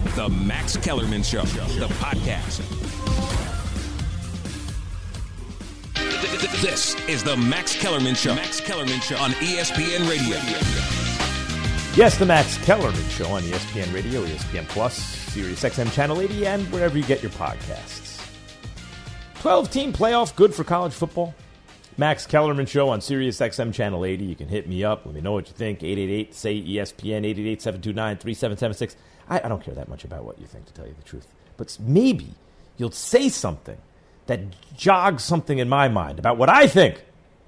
The Max Kellerman Show, the podcast. This is the Max Kellerman Show. Max Kellerman Show on ESPN Radio. Yes, the Max Kellerman Show on ESPN Radio, ESPN Plus, Sirius XM Channel 80, and wherever you get your podcasts. 12-team playoff, good for college football. Max Kellerman Show on Sirius XM Channel 80. You can hit me up. Let me know what you think. 888-SAY-ESPN, 888-729-3776. I don't care that much about what you think, to tell you the truth. But maybe you'll say something that jogs something in my mind about what I think.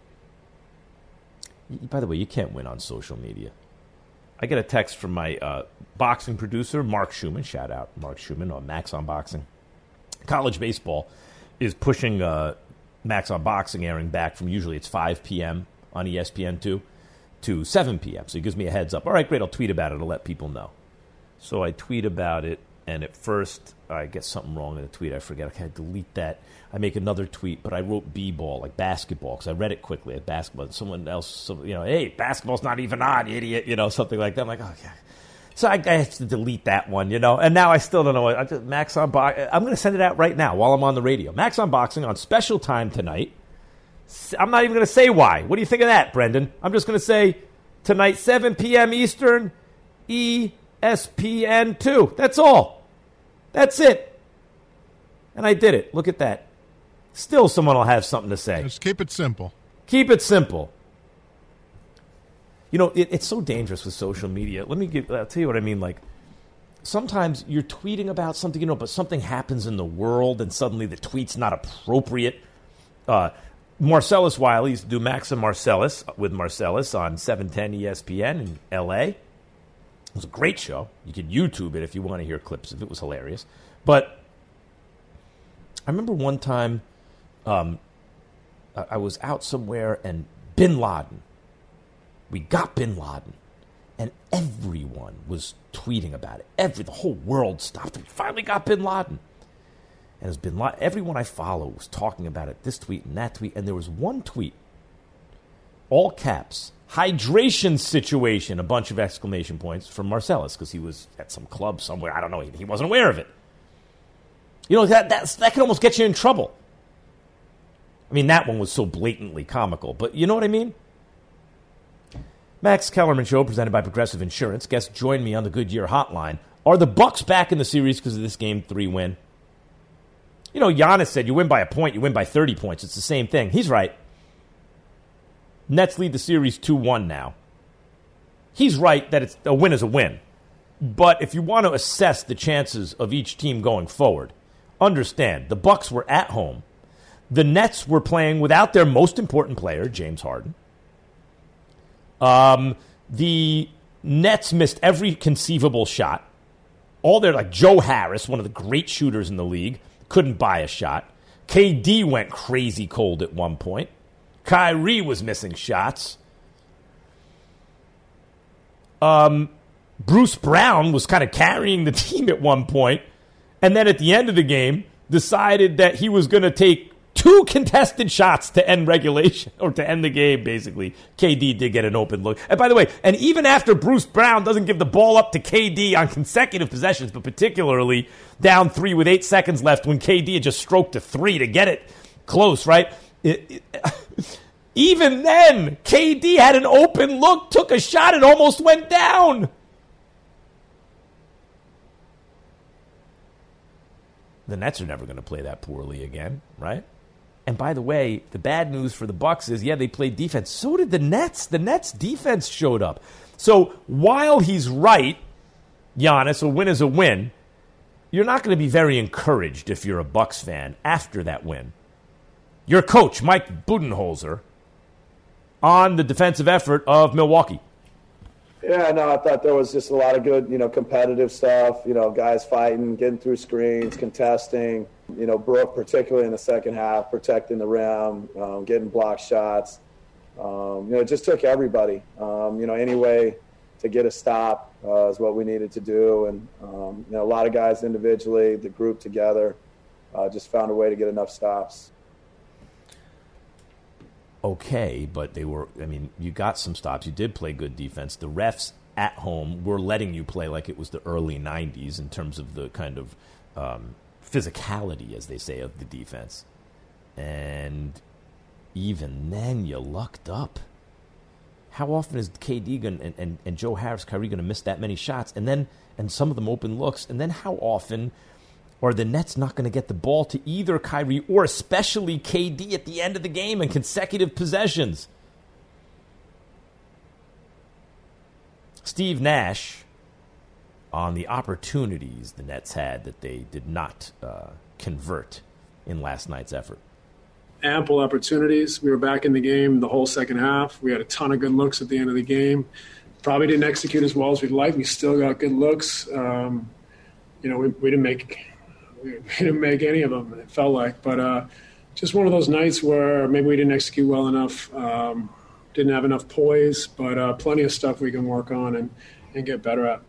By the way, you can't win on social media. I get a text from my boxing producer, Mark Schumann. Shout out, Mark Schumann on Max on Boxing. College baseball is pushing Max on Boxing airing back from usually it's 5 p.m. on ESPN2 to 7 p.m. So he gives me a heads up. All right, great, I'll tweet about it to let people know. So I tweet about it, and at first I get something wrong in the tweet. I forget. Okay, I delete that. I make another tweet, but I wrote b-ball, like basketball, because I read it quickly at basketball. Someone else, hey, basketball's not even on, idiot, something like that. I'm like, oh, yeah. So I have to delete that one, and now I still don't know what. Max on Boxing. I'm going to send it out right now while I'm on the radio. Max on Boxing on special time tonight. I'm not even going to say why. What do you think of that, Brendan? I'm just going to say tonight, 7 p.m. Eastern, ESPN2. That's all. That's it. And I did it. Look at that. Still someone will have something to say. Just keep it simple. Keep it simple. It's so dangerous with social media. I'll tell you what I mean. Like, sometimes you're tweeting about something, but something happens in the world and suddenly the tweet's not appropriate. Marcellus Wiley used to do Max and Marcellus with Marcellus on 710 ESPN in L.A. It was a great show. You could YouTube it if you want to hear clips of it. It was hilarious. But I remember one time I was out somewhere and Bin Laden. We got Bin Laden, and everyone was tweeting about it. The whole world stopped. We finally got Bin Laden. And it was Bin Laden. Everyone I follow was talking about it, this tweet and that tweet. And there was one tweet, all caps, hydration situation, a bunch of exclamation points from Marcellus, because he was at some club somewhere. I don't know. He wasn't aware of it. That can almost get you in trouble. I mean, that one was so blatantly comical. But you know what I mean? Max Kellerman Show, presented by Progressive Insurance. Guests join me on the Goodyear Hotline. Are the Bucks back in the series because of this Game 3 win? Giannis said you win by a point, you win by 30 points. It's the same thing. He's right. Nets lead the series 2-1 now. He's right that a win is a win. But if you want to assess the chances of each team going forward, understand the Bucks were at home. The Nets were playing without their most important player, James Harden. The Nets missed every conceivable shot. Like Joe Harris, one of the great shooters in the league, couldn't buy a shot. KD went crazy cold at one point. Kyrie was missing shots. Bruce Brown was kind of carrying the team at one point, and then at the end of the game decided that he was going to take 2 contested shots to end regulation, or to end the game, basically. KD did get an open look. And by the way, and even after Bruce Brown doesn't give the ball up to KD on consecutive possessions, but particularly down 3 with 8 seconds left when KD had just stroked a 3 to get it close, right? Even then, KD had an open look, took a shot, and almost went down. The Nets are never going to play that poorly again, right? And by the way, the bad news for the Bucks is, they played defense. So did the Nets. The Nets defense showed up. So while he's right, Giannis, a win is a win, you're not going to be very encouraged if you're a Bucks fan after that win. Your coach, Mike Budenholzer, on the defensive effort of Milwaukee. Yeah, no, I thought there was just a lot of good, competitive stuff, guys fighting, getting through screens, contesting, Brooke, particularly in the second half, protecting the rim, getting block shots. It just took everybody, any way to get a stop is what we needed to do. And, a lot of guys individually, the group together, just found a way to get enough stops. Okay, but you got some stops. You did play good defense. The refs at home were letting you play like it was the early 90s in terms of the kind of physicality, as they say, of the defense. And even then, you lucked up. How often is KD and Joe Harris, Kyrie going to miss that many shots? And some of them open looks. And then how often are the Nets not going to get the ball to either Kyrie or especially KD at the end of the game in consecutive possessions? Steve Nash, on the opportunities the Nets had that they did not convert in last night's effort. Ample opportunities. We were back in the game the whole second half. We had a ton of good looks at the end of the game. Probably didn't execute as well as we'd like. We still got good looks. We didn't make any of them, it felt like. But just one of those nights where maybe we didn't execute well enough, didn't have enough poise, but plenty of stuff we can work on and get better at.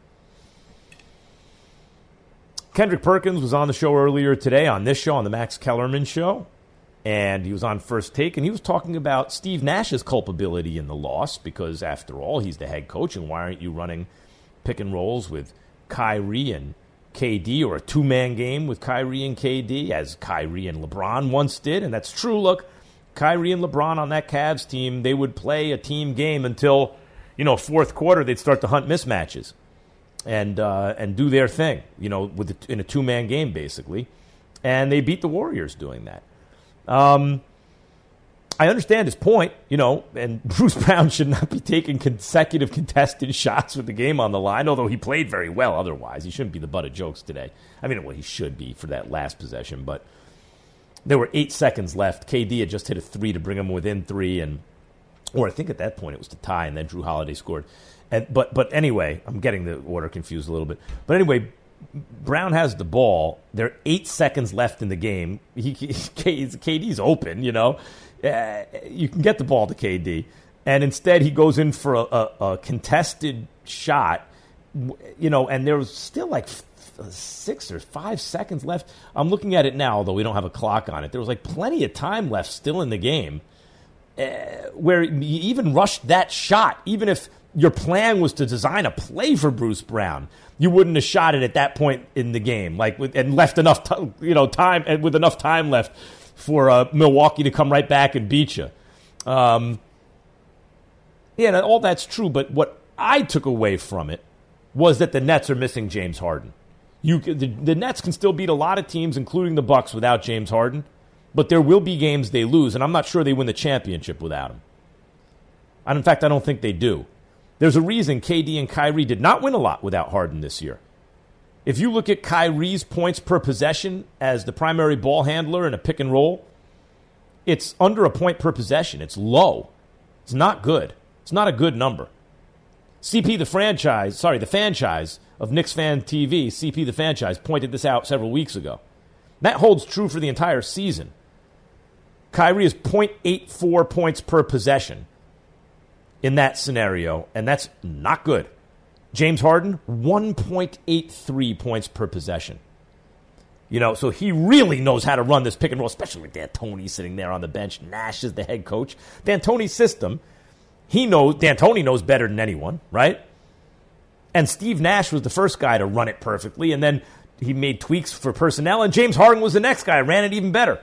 Kendrick Perkins was on the show earlier today, on this show, on the Max Kellerman Show. And he was on First Take, and he was talking about Steve Nash's culpability in the loss because, after all, he's the head coach, and why aren't you running pick and rolls with Kyrie and KD, or a two-man game with Kyrie and KD, as Kyrie and LeBron once did? And that's true. Look, Kyrie and LeBron on that Cavs team, they would play a team game until, fourth quarter, they'd start to hunt mismatches and do their thing, in a two-man game, basically. And they beat the Warriors doing that. I understand his point, and Bruce Brown should not be taking consecutive contested shots with the game on the line, although he played very well otherwise. He shouldn't be the butt of jokes today. I mean, well, he should be for that last possession, but there were 8 seconds left. KD had just hit a three to bring him within three, or I think at that point it was to tie, and then Drew Holiday scored. But anyway, I'm getting the order confused a little bit. But anyway, Brown has the ball. There are 8 seconds left in the game. KD's open, you can get the ball to KD. And instead he goes in for a contested shot, and there was still like 6 or 5 seconds left. I'm looking at it now, although we don't have a clock on it. There was like plenty of time left still in the game where you even rushed that shot, even if your plan was to design a play for Bruce Brown. You wouldn't have shot it at that point in the game, and left enough time, and with enough time left for Milwaukee to come right back and beat you. All that's true. But what I took away from it was that the Nets are missing James Harden. The Nets can still beat a lot of teams, including the Bucks, without James Harden. But there will be games they lose, and I'm not sure they win the championship without him. And in fact, I don't think they do. There's a reason KD and Kyrie did not win a lot without Harden this year. If you look at Kyrie's points per possession as the primary ball handler in a pick and roll, it's under a point per possession. It's low. It's not good. It's not a good number. the franchise of Knicks Fan TV, CP the franchise, pointed this out several weeks ago. That holds true for the entire season. Kyrie is 0.84 points per possession in that scenario, and that's not good. James Harden, 1.83 points per possession. So he really knows how to run this pick and roll, especially with D'Antoni sitting there on the bench. Nash is the head coach. D'Antoni's system, D'Antoni knows better than anyone, right? And Steve Nash was the first guy to run it perfectly, and then he made tweaks for personnel, and James Harden was the next guy, ran it even better.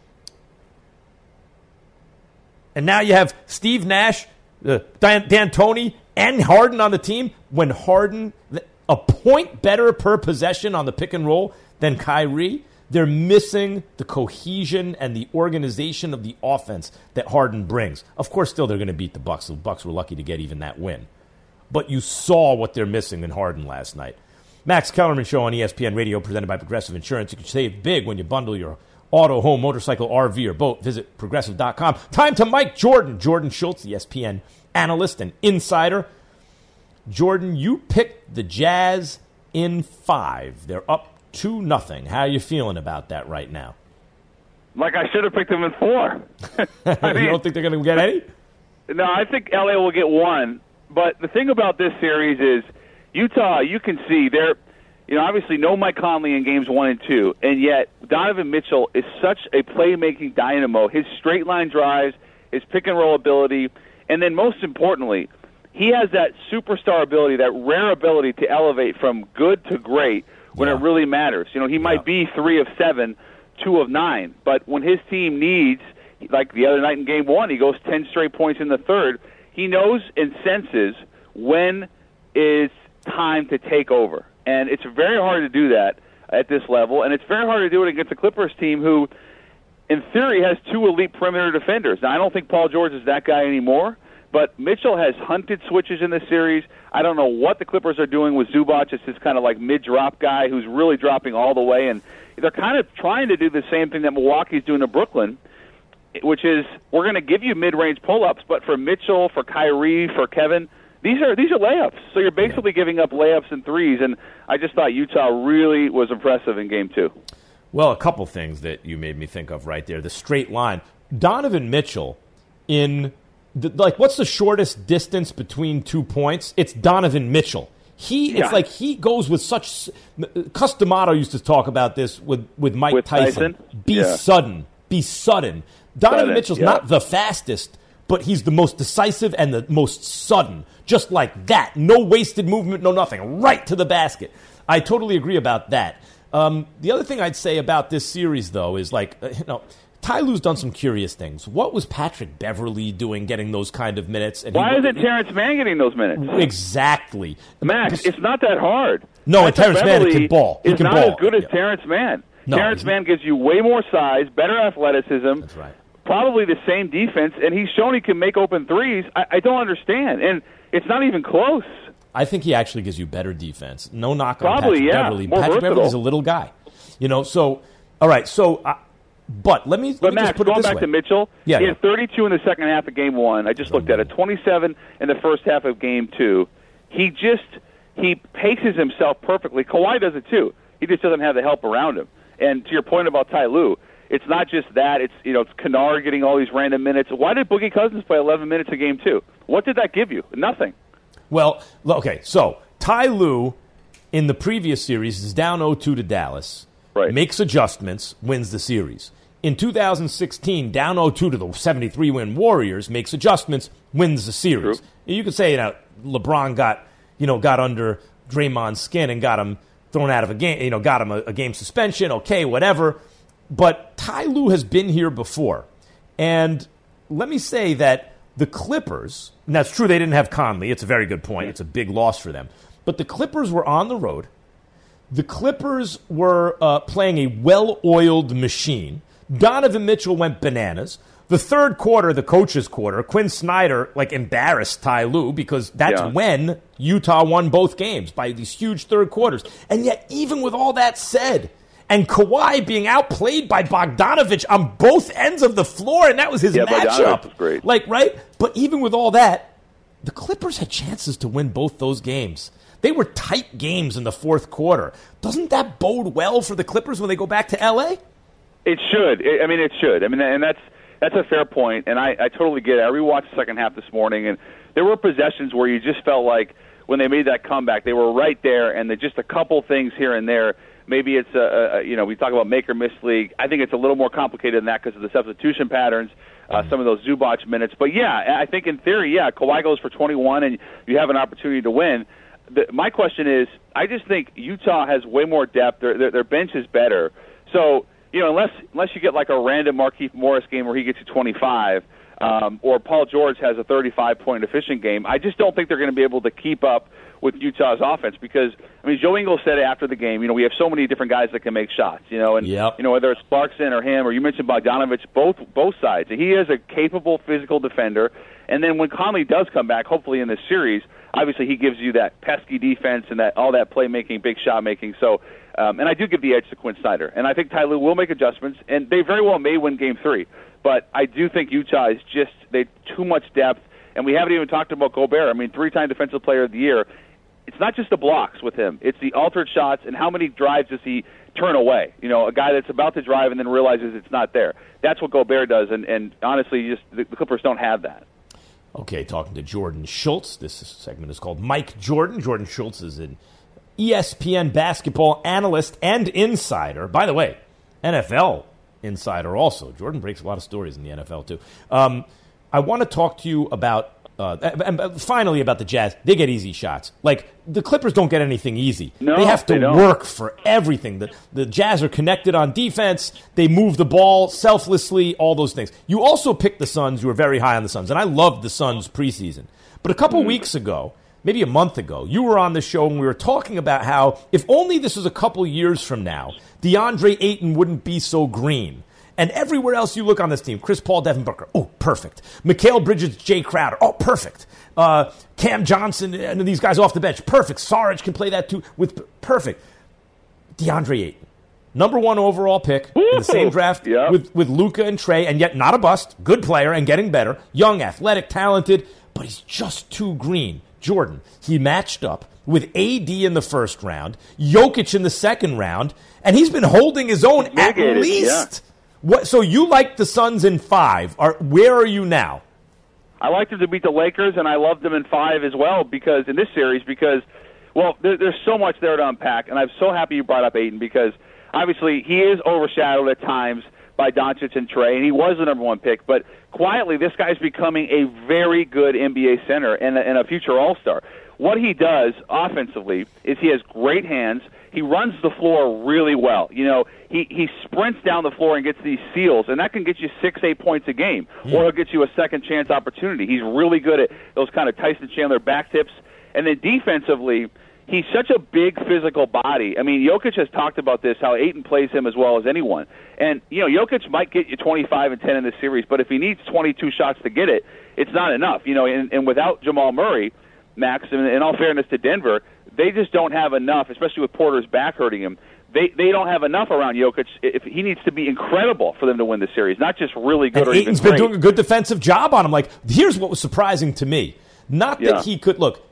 And now you have Steve Nash, D'Antoni, and Harden on the team. When Harden, a point better per possession on the pick and roll than Kyrie, they're missing the cohesion and the organization of the offense that Harden brings. Of course, still they're going to beat the Bucks. The Bucks were lucky to get even that win. But you saw what they're missing in Harden last night. Max Kellerman Show on ESPN Radio, presented by Progressive Insurance. You can save big when you bundle your auto, home, motorcycle, RV, or boat. Visit Progressive.com. Time to Mike Jordan. Jordan Schultz, ESPN analyst and insider. Jordan, you picked the Jazz in 5. They're up 2-0. How are you feeling about that right now? Like I should have picked them in 4. You don't think they're going to get any? No, I think LA will get 1. But the thing about this series is Utah, you can see they're, obviously no Mike Conley in games 1 and 2, and yet Donovan Mitchell is such a playmaking dynamo. His straight line drives, his pick and roll ability, and then most importantly, he has that superstar ability, that rare ability to elevate from good to great when it really matters. He might be 3 of 7, 2 of 9, but when his team needs, like the other night in Game 1, he goes 10 straight points in the third. He knows and senses when it's time to take over. And it's very hard to do that at this level, and it's very hard to do it against a Clippers team who, in theory, has 2 elite perimeter defenders. Now, I don't think Paul George is that guy anymore, but Mitchell has hunted switches in this series. I don't know what the Clippers are doing with Zubac. It's this kind of like mid-drop guy who's really dropping all the way, and they're kind of trying to do the same thing that Milwaukee's doing to Brooklyn, which is we're going to give you mid-range pull-ups, but for Mitchell, for Kyrie, for Kevin, these are layups. So you're basically giving up layups and threes, and I just thought Utah really was impressive in Game 2. Well, a couple things that you made me think of right there. The straight line. Donovan Mitchell what's the shortest distance between 2 points? It's Donovan Mitchell. It's like he goes with such. Customato used to talk about this with Mike Tyson. Be sudden. Donovan Mitchell's not the fastest, but he's the most decisive and the most sudden. Just like that. No wasted movement, no nothing. Right to the basket. I totally agree about that. The other thing I'd say about this series, though, is Ty Lue's done some curious things. What was Patrick Beverley doing geting those kind of minutes? And why isn't Terrence Mann getting those minutes? Exactly. Max, it's not that hard. No, and Terrence Mann can ball. He is can not ball. As good as Terrence Mann. No, Terrence Mann gives you way more size, better athleticism. That's right. Probably the same defense, and he's shown he can make open threes. I don't understand, and it's not even close. I think he actually gives you better defense. No knock on Patrick Beverley. Patrick Beverley's a little guy. So, all right, so... But let me Max, just put it this way. Going back to Mitchell, he had 32 in the second half of Game 1. I just looked at it. 27 in the first half of Game 2. He paces himself perfectly. Kawhi does it too. He just doesn't have the help around him. And to your point about Ty Lue, it's not just that. It's it's Kennard getting all these random minutes. Why did Boogie Cousins play 11 minutes in Game 2? What did that give you? Nothing. Well, okay, so Ty Lue in the previous series is down 0-2 to Dallas. Right. Makes adjustments, wins the series. In 2016, down 0-2 to the 73-win Warriors, makes adjustments, wins the series. True. You could say LeBron got under Draymond's skin and got him thrown out of a game, got him a game suspension, okay, whatever. But Ty Lue has been here before. And let me say that the Clippers, and that's true, they didn't have Conley. It's a very good point. It's a big loss for them. But the Clippers were on the road. The Clippers were playing a well-oiled machine. Donovan Mitchell went bananas. The third quarter, the coach's quarter, Quinn Snyder embarrassed Ty Lue because that's when Utah won both games by these huge third quarters. And yet, even with all that said, and Kawhi being outplayed by Bogdanovich on both ends of the floor, and that was his matchup. Was great. Right? But even with all that, the Clippers had chances to win both those games. They were tight games in the fourth quarter. Doesn't that bode well for the Clippers when they go back to L.A.? It should. It should. And that's a fair point, and I totally get it. I rewatched the second half this morning, and there were possessions where you just felt like when they made that comeback, they were right there, and just a couple things here and there. Maybe it's we talk about make or miss league. I think it's a little more complicated than that because of the substitution patterns, some of those Zubac minutes. But I think in theory, Kawhi goes for 21, and you have an opportunity to win. My question is, I just think Utah has way more depth. Their bench is better. So, unless you get like a random Markieff Morris game where he gets you 25, or Paul George has a 35-point efficient game, I just don't think they're going to be able to keep up with Utah's offense because, Joe Ingles said after the game, we have so many different guys that can make shots, whether it's Clarkson or him, or you mentioned Bogdanovich, both sides. He is a capable physical defender. And then when Conley does come back, hopefully in this series, obviously he gives you that pesky defense and all that playmaking, big shot making. So, and I do give the edge to Quinn Snyder. And I think Ty Lue will make adjustments, and they very well may win Game 3. But I do think Utah is they too much depth, and we haven't even talked about Gobert. 3-time Defensive Player of the Year. It's not just the blocks with him. It's the altered shots and how many drives does he turn away. A guy that's about to drive and then realizes it's not there. That's what Gobert does, and honestly, the Clippers don't have that. Okay, talking to Jordan Schultz. This segment is called Mike Jordan. Jordan Schultz is an ESPN basketball analyst and insider. By the way, NFL insider also. Jordan breaks a lot of stories in the NFL, too. I want to talk to you about And finally, about the Jazz, they get easy shots. Like, the Clippers don't get anything easy. No, they have to don't. work for everything. The Jazz are connected on defense. They move the ball selflessly, all those things. You also picked the Suns. You were very high on the Suns, and I loved the Suns preseason. But a couple weeks ago, maybe a month ago, you were on the show and we were talking about how if only this was a couple years from now, DeAndre Ayton wouldn't be so green. And everywhere else you look on this team, Chris Paul, Devin Booker, oh, perfect. Mikal Bridges, Jay Crowder, oh, perfect. Cam Johnson and these guys off the bench, perfect. Saric can play that too, with perfect. DeAndre Ayton, number 1 overall pick in the same draft with Luka and Trey, and yet not a bust, good player and getting better, young, athletic, talented, but he's just too green. Jordan, he matched up with AD in the first round, Jokic in the second round, and he's been holding his own at least. What? So you like the Suns in 5. Where are you now? I like them to beat the Lakers, and I love them in 5 as well because in this series well, there's so much there to unpack, and I'm so happy you brought up Ayton because obviously he is overshadowed at times by Doncic and Trey, and he was the number 1 pick, but quietly this guy's becoming a very good NBA center and a future All-Star. What he does offensively is he has great hands. He runs the floor really well. You know, he sprints down the floor and gets these seals, and that can get you 6-8 points a game, or it'll get you a second chance opportunity. He's really good at those kind of Tyson Chandler back tips. And then defensively, he's such a big physical body. I mean, Jokic has talked about this, how Ayton plays him as well as anyone. And, you know, Jokic might get you 25 and 10 in this series, but if he needs 22 shots to get it, it's not enough. You know, and without Jamal Murray, Max, in all fairness to Denver, they just don't have enough, especially with Porter's back hurting him. They don't have enough around Jokic. If he needs to be incredible for them to win the series, not just really good or even great. Ayton's been doing a good defensive job on him. Like, here's what was surprising to me. Not that he could – look,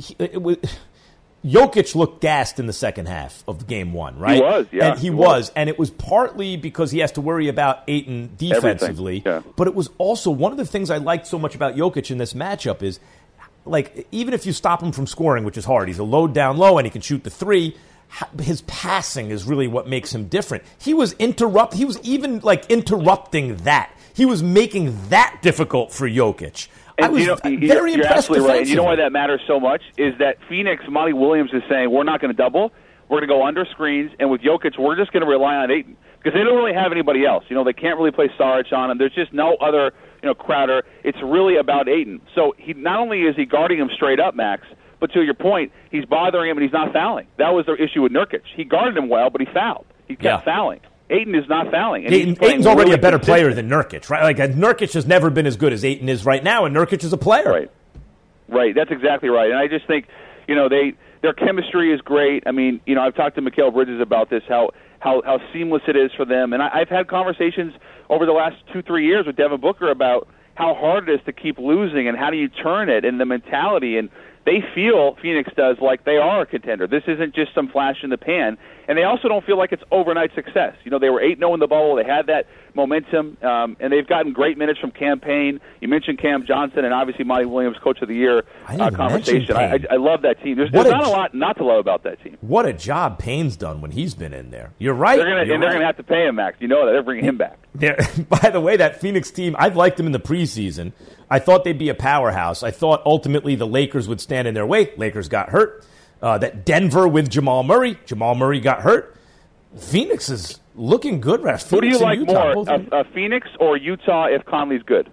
Jokic looked gassed in the second half of Game 1, right? He was, yeah. And he was. And it was partly because he has to worry about Ayton defensively. Yeah. But it was also one of the things I liked so much about Jokic in this matchup is, like, even if you stop him from scoring, which is hard, he's a load down low and he can shoot the 3, his passing is really what makes him different. He was even interrupting that. He was making that difficult for Jokic. And I was very you're impressed absolutely right. And you know why defensively. that matters so much is that Phoenix, Monty Williams is saying, we're not going to double. We're going to go under screens. And with Jokic, we're just going to rely on Ayton. Because they don't really have anybody else. You know, they can't really play Saric on him. There's just no other, Crowder. It's really about Ayton. So he not only is he guarding him straight up, Max, but to your point, he's bothering him and he's not fouling. That was the issue with Nurkic. He guarded him well, but he fouled. He kept fouling. Ayton is not fouling. And Ayton's already a better player than Nurkic, right? Like, Nurkic has never been as good as Ayton is right now, and Nurkic is a player. Right. That's exactly right. And I just think, their chemistry is great. I mean, I've talked to Mikal Bridges about this, how seamless it is for them. And I've had conversations over the last 2-3 years with Devin Booker about how hard it is to keep losing and how do you turn it and the mentality. And they feel, Phoenix does, like they are a contender. This isn't just some flash in the pan. And they also don't feel like it's overnight success. They were 8-0 in the bubble. They had that momentum, and they've gotten great minutes from Cam Payne. You mentioned Cam Johnson and obviously Monty Williams, Coach of the Year conversation. I love that team. There's not a lot not to love about that team. What a job Payne's done when he's been in there. You're right. They're going to have to pay him, Max. You know that. They're bringing him back. By the way, that Phoenix team, I've liked them in the preseason. I thought they'd be a powerhouse. I thought ultimately the Lakers would stand in their way. Lakers got hurt. That Denver with Jamal Murray got hurt. Phoenix is looking good. Who do you like more, Phoenix or Utah if Conley's good?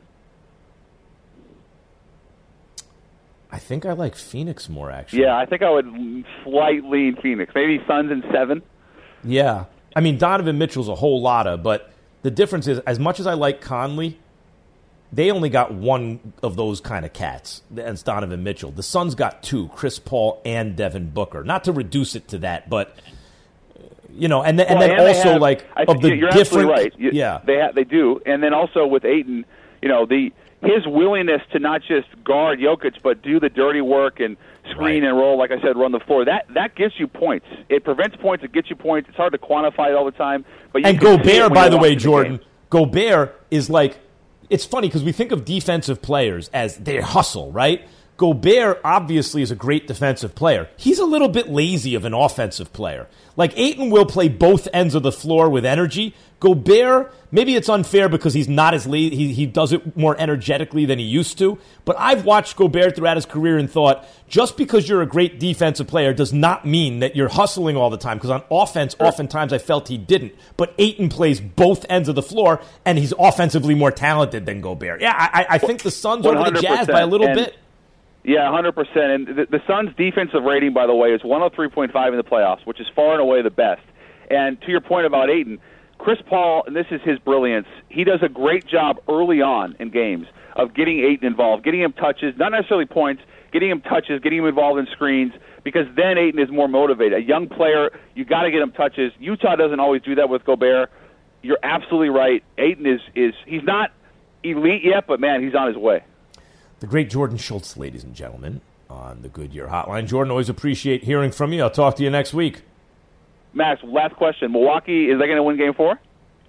I think I like Phoenix more, actually. Yeah, I think I would slightly lean Phoenix. Maybe Suns in 7. Yeah. I mean, Donovan Mitchell's a whole lotta, but the difference is, as much as I like Conley, they only got one of those kind of cats. That's Donovan Mitchell. The Suns got 2, Chris Paul and Devin Booker. Not to reduce it to that, but... and then also of the you're different, absolutely right. They do, and then also with Ayton, his willingness to not just guard Jokic but do the dirty work and screen and roll, like I said, run the floor. That gets you points. It prevents points. It gets you points. It's hard to quantify it all the time. But and Gobert, by the way, Jordan, Gobert is like, it's funny because we think of defensive players as they hustle, right? Gobert obviously is a great defensive player. He's a little bit lazy of an offensive player. Like, Ayton will play both ends of the floor with energy. Gobert, maybe it's unfair because he's not as lazy. He does it more energetically than he used to. But I've watched Gobert throughout his career and thought, just because you're a great defensive player does not mean that you're hustling all the time. Because on offense, oftentimes I felt he didn't. But Ayton plays both ends of the floor, and he's offensively more talented than Gobert. Yeah, I think the Suns over the Jazz by a little bit. Yeah, 100%. And the Suns' defensive rating, by the way, is 103.5 in the playoffs, which is far and away the best. And to your point about Ayton, Chris Paul, and this is his brilliance, he does a great job early on in games of getting Ayton involved, getting him touches, not necessarily points, getting him touches, getting him involved in screens, because then Ayton is more motivated. A young player, you got to get him touches. Utah doesn't always do that with Gobert. You're absolutely right. Ayton is he's not elite yet, but, man, he's on his way. The great Jordan Schultz, ladies and gentlemen, on the Goodyear Hotline. Jordan, always appreciate hearing from you. I'll talk to you next week. Max, last question. Milwaukee, is they going to win Game 4?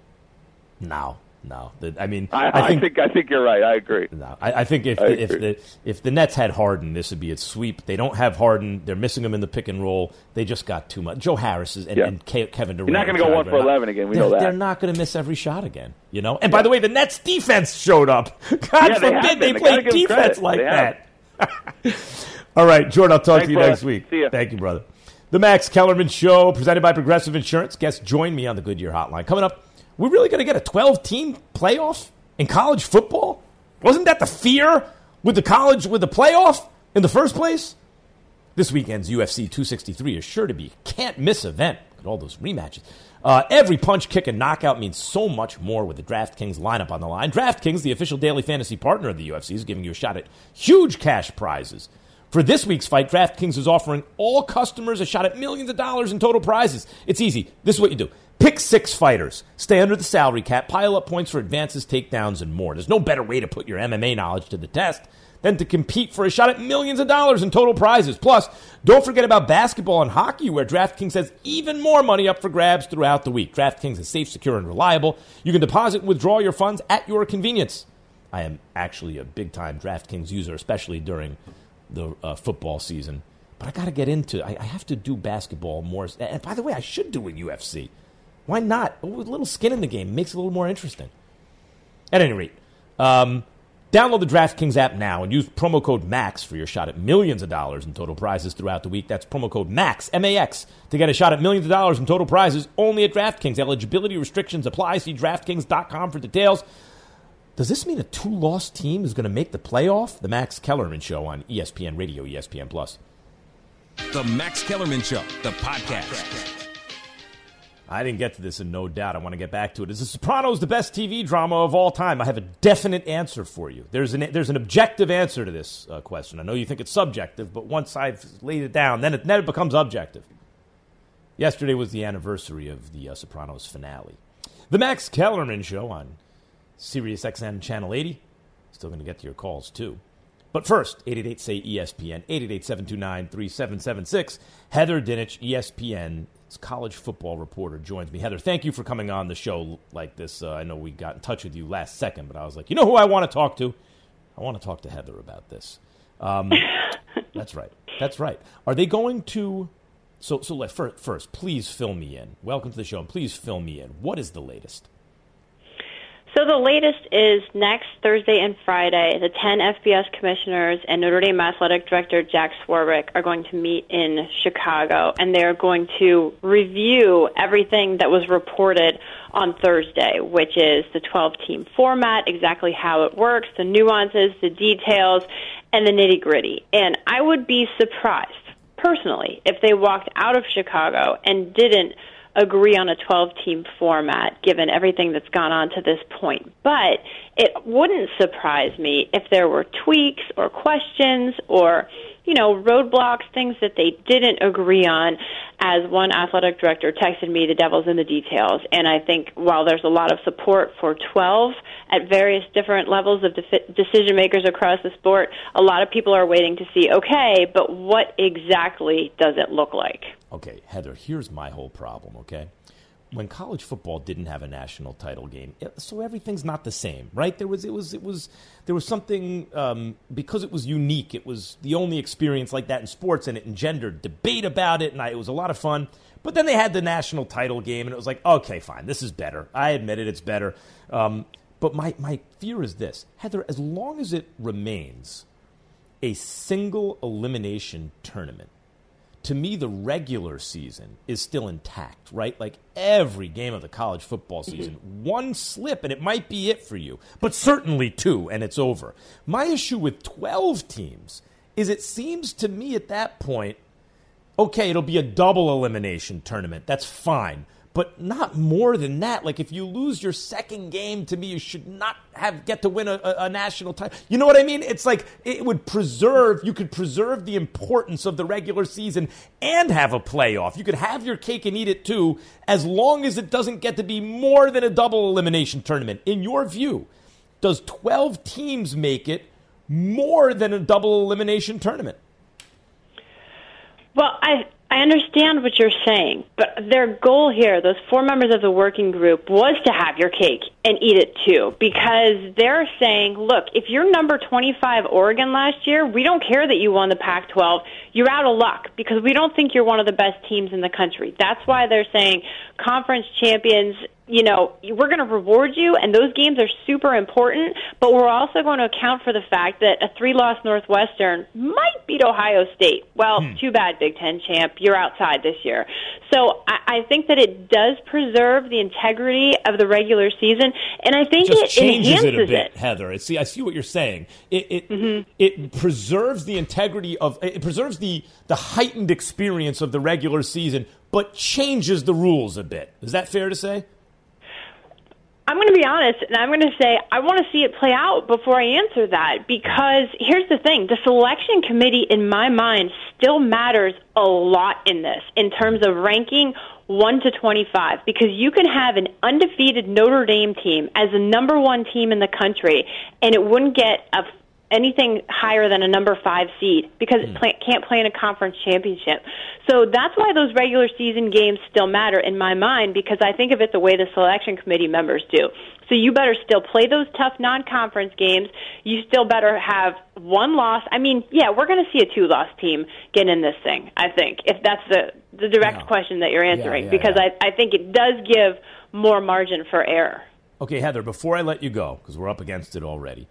No. I think you're right. I agree. No, I think if the Nets had Harden, this would be a sweep. They don't have Harden. They're missing him in the pick and roll. They just got too much. Joe Harris and Kevin Durant. You're not going to go 1 for 11 again. We know that. They're not going to miss every shot again. You know. And by the way, the Nets defense showed up. God forbid they played defense like that. All right, Jordan. I'll talk to you next week. See ya. Thank you, brother. The Max Kellerman Show, presented by Progressive Insurance. Guests join me on the Goodyear Hotline. Coming up, we're really going to get a 12-team playoff in college football? Wasn't that the fear with the playoff in the first place? This weekend's UFC 263 is sure to be a can't-miss event. Look at all those rematches. Every punch, kick, and knockout means so much more with the DraftKings lineup on the line. DraftKings, the official daily fantasy partner of the UFC, is giving you a shot at huge cash prizes. For this week's fight, DraftKings is offering all customers a shot at millions of dollars in total prizes. It's easy. This is what you do. Pick 6 fighters, stay under the salary cap, pile up points for advances, takedowns, and more. There's no better way to put your MMA knowledge to the test than to compete for a shot at millions of dollars in total prizes. Plus, don't forget about basketball and hockey, where DraftKings has even more money up for grabs throughout the week. DraftKings is safe, secure, and reliable. You can deposit and withdraw your funds at your convenience. I am actually a big-time DraftKings user, especially during the football season. But I got to get into I have to do basketball more. And by the way, I should do a UFC. Why not? A little skin in the game makes it a little more interesting. At any rate, download the DraftKings app now and use promo code MAX for your shot at millions of dollars in total prizes throughout the week. That's promo code MAX, M-A-X, to get a shot at millions of dollars in total prizes only at DraftKings. Eligibility restrictions apply. See DraftKings.com for details. Does this mean a 2-loss team is going to make the playoff? The Max Kellerman Show on ESPN Radio, ESPN+. The Max Kellerman Show, the podcast. I didn't get to this, and no doubt I want to get back to it. Is The Sopranos the best TV drama of all time? I have a definite answer for you. There's an objective answer to this question. I know you think it's subjective, but once I've laid it down, then it becomes objective. Yesterday was the anniversary of the Sopranos finale. The Max Kellerman Show on Sirius XM Channel 80. Still going to get to your calls, too. But first, 888-SAY-ESPN, 888-729-3776. Heather Dinich, ESPN college football reporter, joins me. Heather, thank you for coming on the show like this. I know we got in touch with you last second, but I was like, you know who I want to talk to? I want to talk to Heather about this. That's right. Are they going to... So first, please fill me in. Welcome to the show, and please fill me in. What is the latest? So the latest is next Thursday and Friday, the 10 FBS commissioners and Notre Dame Athletic Director Jack Swarbrick are going to meet in Chicago, and they're going to review everything that was reported on Thursday, which is the 12-team format, exactly how it works, the nuances, the details, and the nitty-gritty. And I would be surprised, personally, if they walked out of Chicago and didn't agree on a 12-team format, given everything that's gone on to this point. But it wouldn't surprise me if there were tweaks or questions or, roadblocks, things that they didn't agree on. As one athletic director texted me, the devil's in the details. And I think while there's a lot of support for 12 at various different levels of decision makers across the sport, a lot of people are waiting to see, okay, but what exactly does it look like? Okay, Heather, here's my whole problem, okay? when college football didn't have a national title game, so everything's not the same, right? There was something because it was unique. It was the only experience like that in sports, and it engendered debate about it, and it was a lot of fun. But then they had the national title game, and it was like, okay, fine, this is better. I admit it, it's better. But my fear is this, Heather, as long as it remains a single elimination tournament, to me, the regular season is still intact, right? Like every game of the college football season, one slip, and it might be it for you, but certainly two, and it's over. My issue with 12 teams is it seems to me at that point, okay, it'll be a double elimination tournament. That's fine. But not more than that. Like, if you lose your second game, to me, you should not get to win a national title. You know what I mean? It's like you could preserve the importance of the regular season and have a playoff. You could have your cake and eat it too, as long as it doesn't get to be more than a double elimination tournament. In your view, does 12 teams make it more than a double elimination tournament? Well, I understand what you're saying, but their goal here, those 4 members of the working group, was to have your cake and eat it too, because they're saying, look, if you're number 25 Oregon last year, we don't care that you won the Pac-12. You're out of luck because we don't think you're one of the best teams in the country. That's why they're saying conference champions, you know, we're going to reward you, and those games are super important, but we're also going to account for the fact that a 3-loss Northwestern might beat Ohio State. Well, too bad, Big Ten champ. You're outside this year. So I think that it does preserve the integrity of the regular season, and I think it changes enhances it a bit, Heather. I see what you're saying. It preserves the integrity of it preserves the heightened experience of the regular season, but changes the rules a bit. Is that fair to say? I'm going to be honest, and I'm going to say I want to see it play out before I answer that, because here's the thing. The selection committee, in my mind, still matters a lot in this, in terms of ranking 1 to 25, because you can have an undefeated Notre Dame team as the number 1 team in the country, and it wouldn't get anything higher than a number 5 seed because it can't play in a conference championship. So that's why those regular season games still matter in my mind, because I think of it the way the selection committee members do. So you better still play those tough non-conference games. You still better have 1 loss. I mean, yeah, we're going to see a 2-loss team get in this thing, I think, if that's the direct question that you're answering, because I think it does give more margin for error. Okay, Heather, before I let you go, because we're up against it already,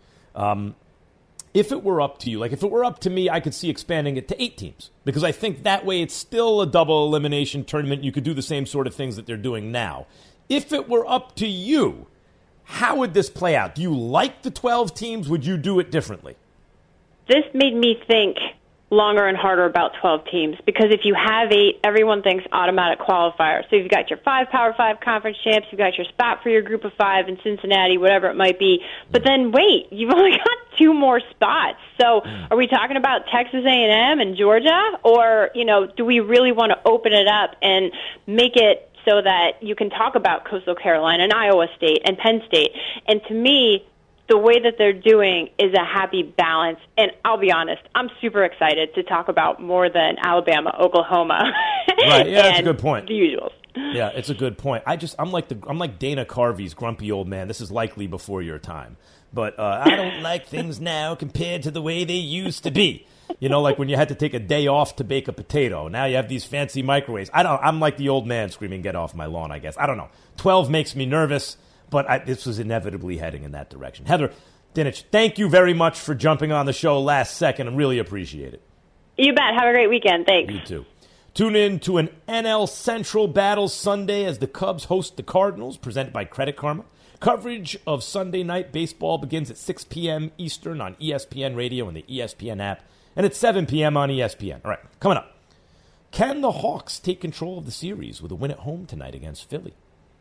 if it were up to you, like if it were up to me, I could see expanding it to 8 teams, because I think that way it's still a double elimination tournament. You could do the same sort of things that they're doing now. If it were up to you, how would this play out? Do you like the 12 teams? Would you do it differently? This made me think longer and harder about 12 teams, because if you have 8, everyone thinks automatic qualifier. So you've got your 5 Power 5 conference champs, you've got your spot for your group of 5 in Cincinnati, whatever it might be. But then wait, you've only got 2 more spots. So are we talking about Texas A&M and Georgia, or, you know, do we really want to open it up and make it so that you can talk about Coastal Carolina and Iowa State and Penn State? And to me, the way that they're doing is a happy balance. And I'll be honest, I'm super excited to talk about more than Alabama, Oklahoma. Right, yeah, that's a good point. The usuals. Yeah, it's a good point. I'm like Dana Carvey's grumpy old man. This is likely before your time. But I don't like things now compared to the way they used to be. You know, like when you had to take a day off to bake a potato. Now you have these fancy microwaves. I'm like the old man screaming, "Get off my lawn," I guess. I don't know. 12 makes me nervous. But this was inevitably heading in that direction. Heather Dinich, thank you very much for jumping on the show last second. I really appreciate it. You bet. Have a great weekend. Thanks. You too. Tune in to an NL Central Battle Sunday as the Cubs host the Cardinals, presented by Credit Karma. Coverage of Sunday Night Baseball begins at 6 p.m. Eastern on ESPN Radio and the ESPN app, and at 7 p.m. on ESPN. All right, coming up. Can the Hawks take control of the series with a win at home tonight against Philly?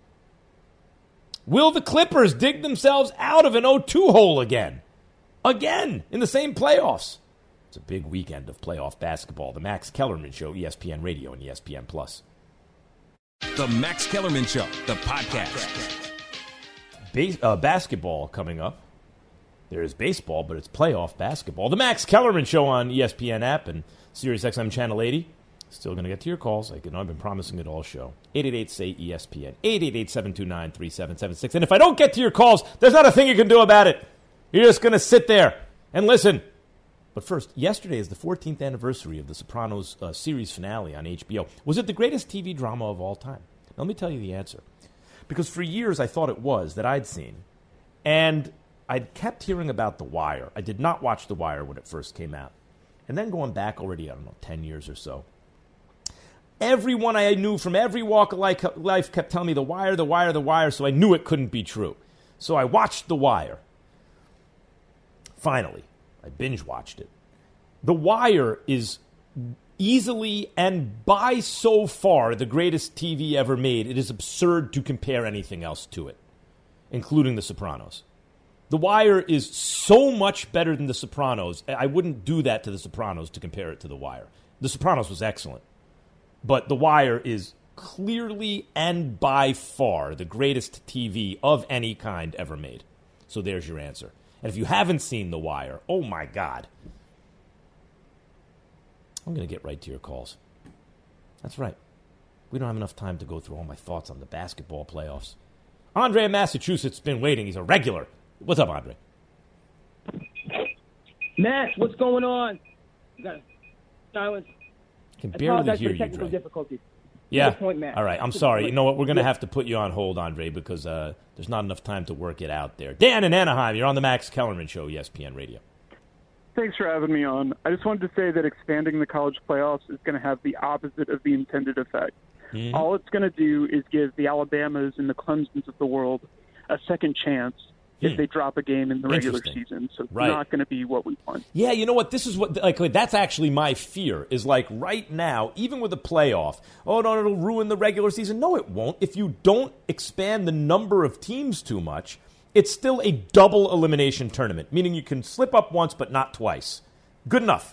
Will the Clippers dig themselves out of an 0-2 hole again? Again, in the same playoffs. It's a big weekend of playoff basketball. The Max Kellerman Show, ESPN Radio and ESPN+. The Max Kellerman Show, the podcast. Basketball coming up. There is baseball, but it's playoff basketball. The Max Kellerman Show on ESPN app and SiriusXM Channel 80. Still going to get to your calls. I've been promising it all show. 888-SAY-ESPN. 888-729-3776. And if I don't get to your calls, there's not a thing you can do about it. You're just going to sit there and listen. But first, yesterday is the 14th anniversary of The Sopranos series finale on HBO. Was it the greatest TV drama of all time? Now, let me tell you the answer. Because for years I thought it was, that I'd seen. And I'd kept hearing about The Wire. I did not watch The Wire when it first came out. And then going back already, 10 years or so, everyone I knew from every walk of life kept telling me The Wire, The Wire, The Wire, so I knew it couldn't be true. So I watched The Wire. Finally, I binge-watched it. The Wire is easily and by so far the greatest TV ever made. It is absurd to compare anything else to it, including The Sopranos. The Wire is so much better than The Sopranos. I wouldn't do that to The Sopranos to compare it to The Wire. The Sopranos was excellent. But The Wire is clearly and by far the greatest TV of any kind ever made. So there's your answer. And if you haven't seen The Wire, oh my God. I'm going to get right to your calls. That's right. We don't have enough time to go through all my thoughts on the basketball playoffs. Andre in Massachusetts has been waiting. He's a regular. What's up, Andre? Matt, what's going on? You got silence. I can barely hear you, technical Dre. difficulties. Yeah. Point, Matt. All right. I'm sorry. You know what? We're going to have to put you on hold, Andre, because there's not enough time to work it out there. Dan in Anaheim, you're on the Max Kellerman Show, ESPN Radio. Thanks for having me on. I just wanted to say that expanding the college playoffs is going to have the opposite of the intended effect. Mm-hmm. All it's going to do is give the Alabamas and the Clemsons of the world a second chance if they drop a game in the regular season. So it's not going to be what we want. Yeah, you know what? This is what, that's actually my fear, is right now, even with the playoff, oh, no, it'll ruin the regular season. No, it won't. If you don't expand the number of teams too much, it's still a double elimination tournament, meaning you can slip up once but not twice. Good enough.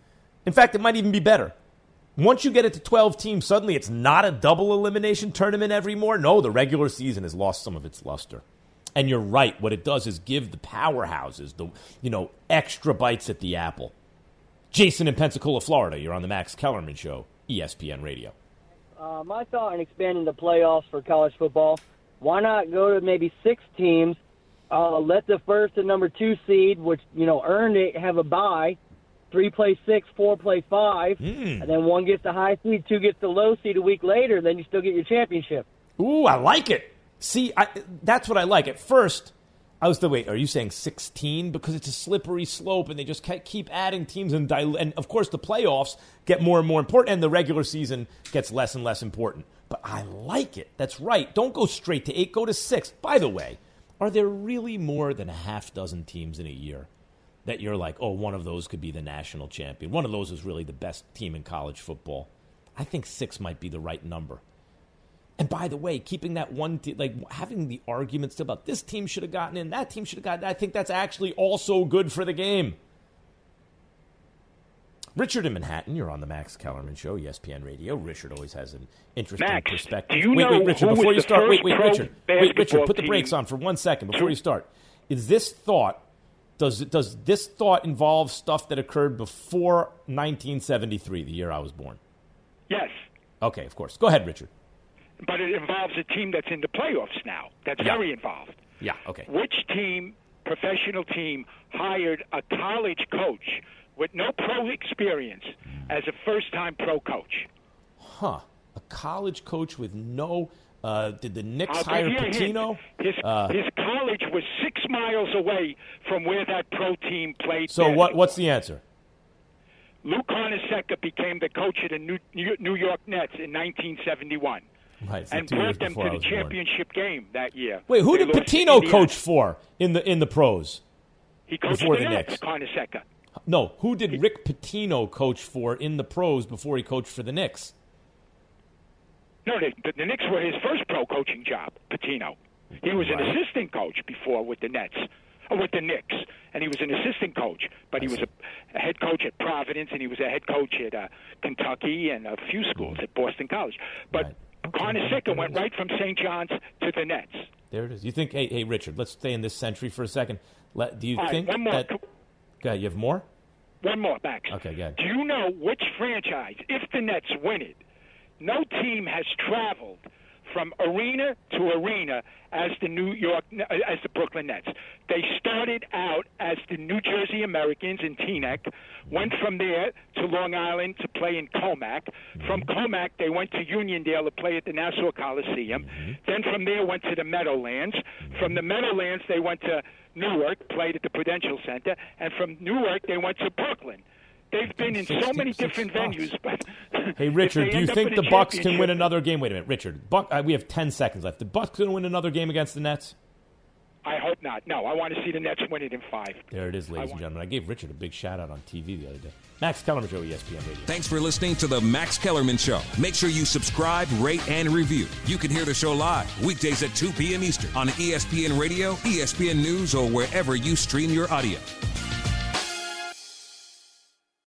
In fact, it might even be better. Once you get it to 12 teams, suddenly it's not a double elimination tournament anymore. No, the regular season has lost some of its luster. And you're right. What it does is give the powerhouses the, extra bites at the apple. Jason in Pensacola, Florida. You're on the Max Kellerman Show, ESPN Radio. My thought on expanding the playoffs for college football, why not go to maybe 6 teams, let the first and number 2 seed, which, earned it, have a bye, 3 play 6, 4 play 5, and then 1 gets the high seed, 2 gets the low seed a week later, then you still get your championship. Ooh, I like it. See, that's what I like. At first, I was wait, are you saying 16? Because it's a slippery slope, and they just keep adding teams, and of course the playoffs get more and more important, and the regular season gets less and less important. But I like it. That's right. Don't go straight to 8. Go to 6. By the way, are there really more than a half dozen teams in a year that you're like, oh, one of those could be the national champion? One of those is really the best team in college football. I think 6 might be the right number. And by the way, keeping that one having the arguments about this team should have gotten in, that team should have gotten in, I think that's actually also good for the game. Richard in Manhattan, you're on the Max Kellerman Show, ESPN Radio. Richard always has an interesting perspective. Do you know Richard, who before was you start, the first Richard, put the brakes on for 1 second before you start. Is this thought, does this thought involve stuff that occurred before 1973, the year I was born? Yes. Okay, of course. Go ahead, Richard. But it involves a team that's in the playoffs now. That's very involved. Yeah, okay. Which professional team, hired a college coach with no pro experience as a first-time pro coach? Huh. A college coach with no... did the Knicks hire Pitino? His college was 6 miles away from where that pro team played. So what's the answer? Lou Carnesecca became the coach of the New York Nets in 1971. Right, so and brought them to the championship game that year. Wait, who did Pitino coach for in the pros? He coached before the Knicks. Carnesecca. No, who did Rick Pitino coach for in the pros before he coached for the Knicks? No, the Knicks were his first pro coaching job, Pitino. He was an assistant coach before with the Nets, or with the Knicks, and he was an assistant coach. But he was a head coach at Providence, and he was a head coach at Kentucky and a few schools at Boston College. But Carnesecca went right from St. John's to the Nets. There it is. You think, hey, Richard, let's stay in this century for a second. Do you think one more. that... Go ahead, you have more? One more, Max. Okay, good. Do you know which franchise, if the Nets win it, no team has traveled from arena to arena as the Brooklyn Nets. They started out as the New Jersey Americans in Teaneck, went from there to Long Island to play in Comac. From Comac, they went to Uniondale to play at the Nassau Coliseum. Then from there went to the Meadowlands. From the Meadowlands, they went to Newark, played at the Prudential Center. And from Newark, they went to Brooklyn. They've been in so many different venues. But hey, Richard, do you think the Bucks can win another game? Wait a minute, Richard. We have 10 seconds left. The Bucks going to win another game against the Nets? I hope not. No, I want to see the Nets win it in 5. There it is, ladies and gentlemen. I gave Richard a big shout-out on TV the other day. Max Kellerman Show, ESPN Radio. Thanks for listening to the Max Kellerman Show. Make sure you subscribe, rate, and review. You can hear the show live weekdays at 2 p.m. Eastern on ESPN Radio, ESPN News, or wherever you stream your audio.